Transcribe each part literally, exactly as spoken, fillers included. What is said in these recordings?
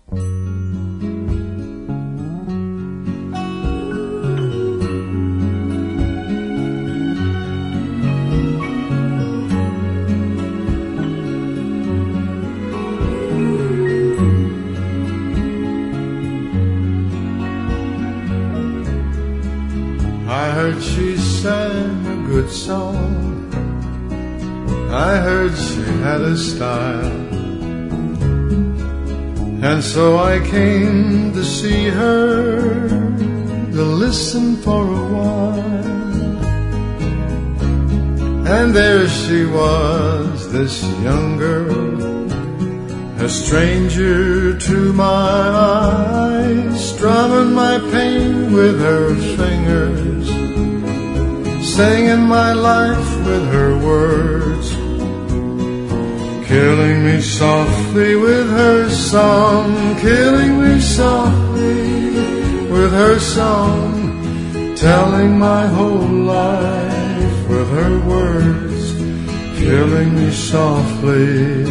I heard she sang a good song, I heard she had a style, and so I came to see her, to listen for a while. And there she was, this young girl, a stranger to my eyes, strumming my pain with her fingers, singing my life with her words, killing me softly with her song, killing me softly with her song, telling my whole life with her words, killing me softly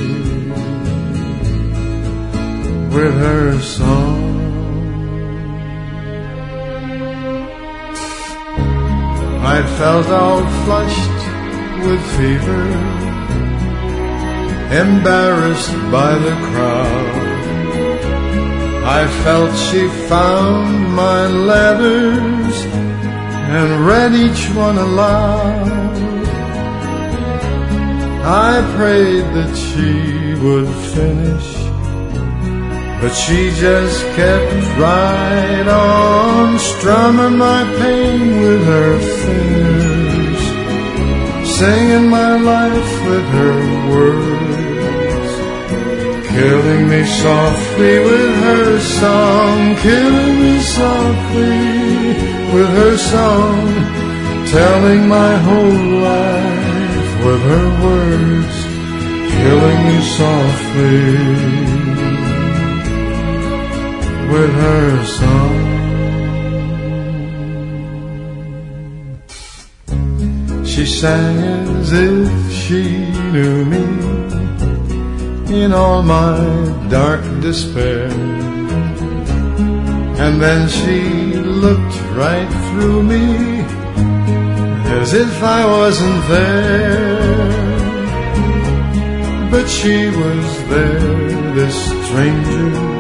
with her song. I felt all flushed with fever, embarrassed by the crowd. I felt she found my letters and read each one aloud. I prayed that she would finish, but she just kept right on, strumming my pain with her fingers, singing my life with her words, killing me softly with her song, killing me softly with her song, telling my whole life with her words, killing me softly with her song. She sang as if she knew me in all my dark despair, and then she looked right through me as if I wasn't there. But she was there, this stranger,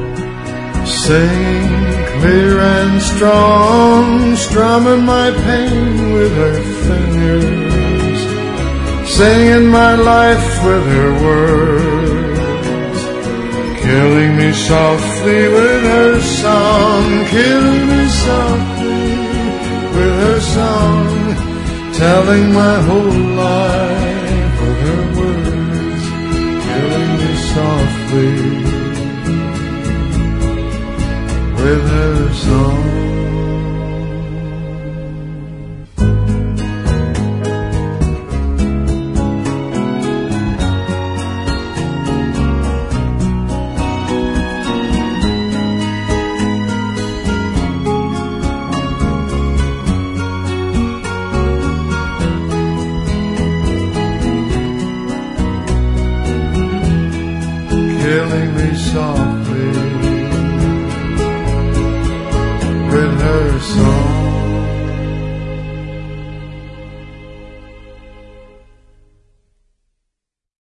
singing clear and strong, strumming my pain with her fingers, singing my life with her words, killing me softly with her song, killing me softly with her song, telling my whole life with her words, killing me softly with her song. Killing me softly with her song.